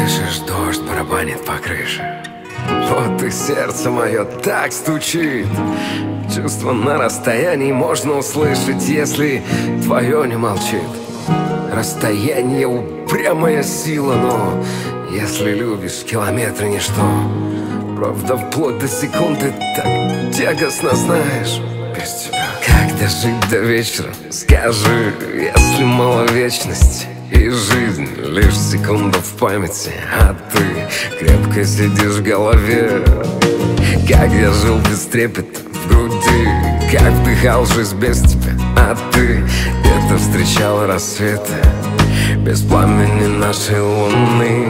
Слышишь, дождь барабанит по крыше. Вот и сердце мое так стучит. Чувство на расстоянии можно услышать, если твое не молчит. Расстояние — упрямая сила, но если любишь, километры ничто. Правда, вплоть до секунды так тягостно, знаешь, без тебя. Как дожить до вечера, скажи, если мало вечности и жизнь лишь секунда в памяти, а ты крепко сидишь в голове. Как я жил без трепета в груди, как вдыхал жизнь без тебя, а ты где-то встречал рассветы без пламени нашей луны.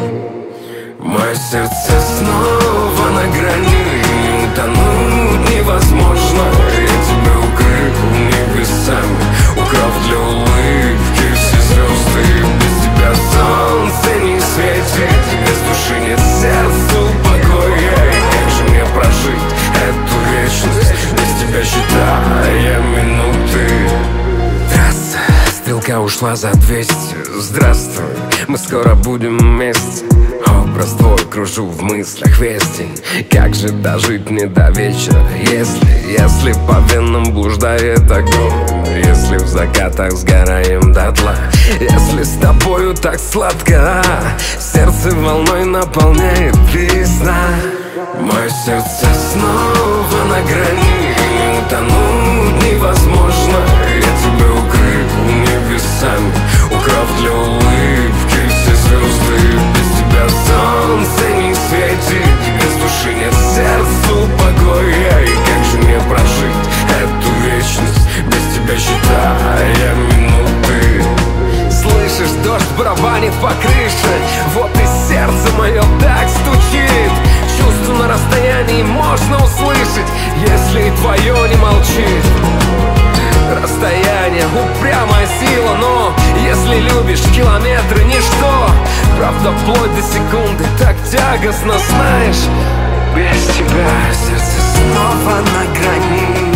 Мое сердце снова на грани, не утонуть невозможно. Я тебя укрыл небесами, украв для улыбки все звезды. Без тебя солнце не светит, без души нет сердцу покоя. И как же мне прожить эту вечность, без тебя считая минуты? Трасса, стрелка ушла за 200. Здравствуй, мы скоро будем вместе. Образ твой кружу в мыслях весь день. Как же дожить мне до вечера, если по венам блуждает огонь, если в закатах сгораем дотла, если с тобою так сладко, сердце волной наполняет весна. Мое сердце снова на грани, не утонуть невозможно. Я тебя укрыл небесами, украв для улыбки все звезды. Без тебя солнце не светит, без души нет сердцу покоя. И как же мне прожить эту вечность, без тебя считая минуты? Слышишь, дождь барабанит по крыше, вот и сердце мое так стучит. Чувство на расстоянии можно услышать, если и твое не молчит. Расстояние — упрямая сила, но если любишь, километры — ничто. Правда, вплоть до секунды так тягостно, знаешь, без тебя сердце снова на грани.